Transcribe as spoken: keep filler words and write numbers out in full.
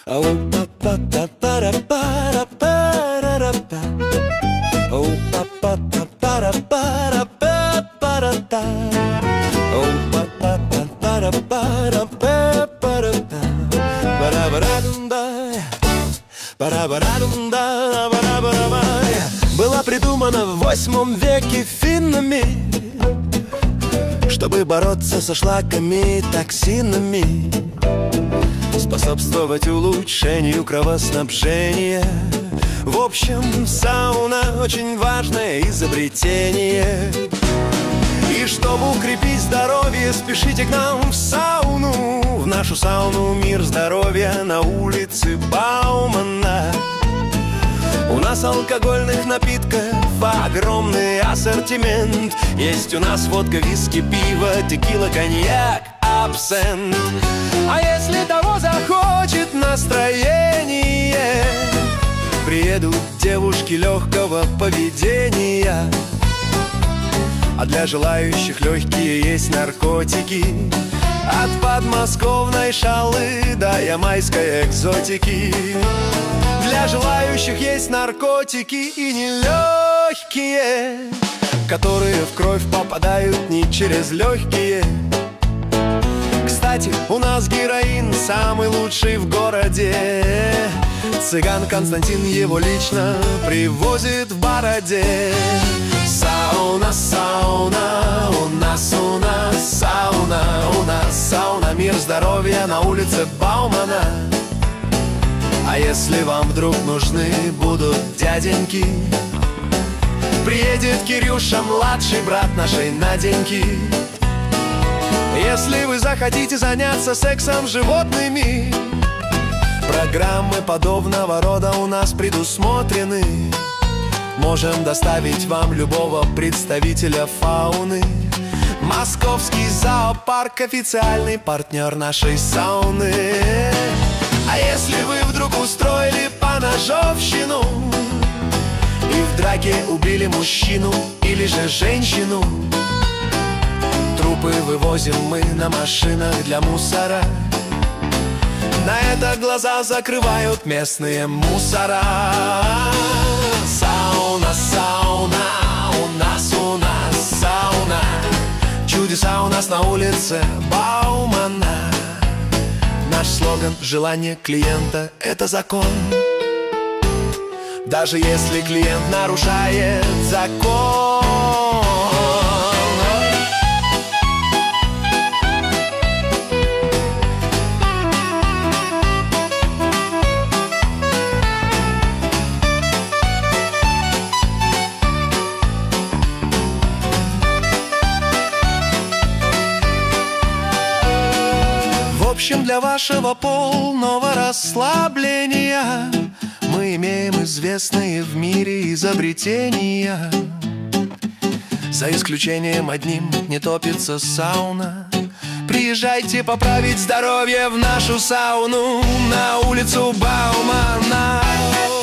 Была придумана в восьмом веке финнами, чтобы бороться со шлаками и токсинами, способствовать улучшению кровоснабжения. В общем, сауна очень важное изобретение. И чтобы укрепить здоровье, спешите к нам в сауну, в нашу сауну «Мир здоровья» на улице Баумана. У нас алкогольных напитков огромный ассортимент. Есть у нас водка, виски, пиво, текила, коньяк, абсент. А если того захочет настроение, приедут девушки легкого поведения. А для желающих легкие есть наркотики, от подмосковной шалы до ямайской экзотики. Для желающих есть наркотики и нелегкие, которые в кровь попадают не через легкие. Кстати, у нас героин самый лучший в городе. Цыган Константин его лично привозит в бороде. Сауна, сауна, у нас, у нас сауна, у нас сауна «Мир здоровья» на улице Баумана. А если вам вдруг нужны будут дяденьки, приедет Кирюша, младший брат нашей Наденьки. Если вы захотите заняться сексом с животными, программы подобного рода у нас предусмотрены. Можем доставить вам любого представителя фауны. Московский зоопарк — официальный партнер нашей сауны. А если вы вдруг устроили поножовщину и в драке убили мужчину или же женщину, трупы вывозим мы на машинах для мусора. На это глаза закрывают местные мусора. Сауна, сауна, у нас, у нас сауна. Чудеса у нас на улице Баумана. Наш слоган — желание клиента — это закон. Даже если клиент нарушает закон. В общем, для вашего полного расслабления мы имеем известные в мире изобретения. За исключением одним: не топится сауна. Приезжайте поправить здоровье в нашу сауну на улицу Баумана.